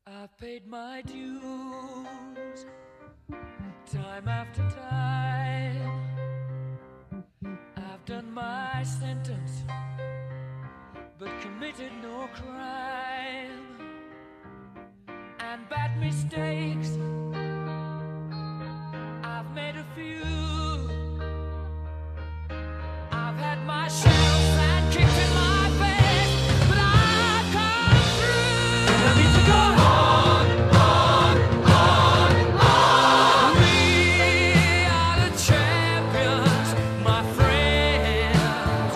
I've paid my dues time after time. I've done my sentence, but committed no crime. And bad mistakes, I've made a few. I've had my shells and kicked in my face, but I've come through. And I need to go on, on. We are the champions, my friends,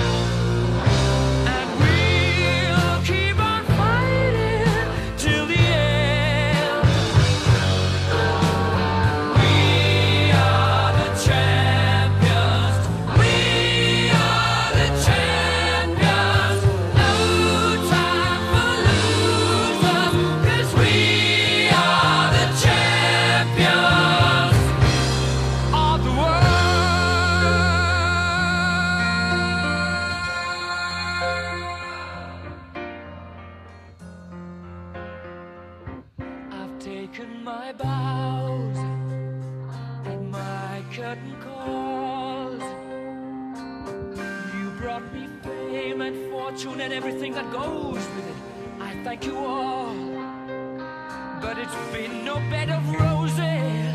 and we'll keep on fighting till the end. We are the champions. We are the champions. No time for losers, 'cause we are the champions of the world. I've taken my bows in my curtain calls. You brought me fame and fortune and everything that goes with it. I thank you all, but it's been no bed of roses.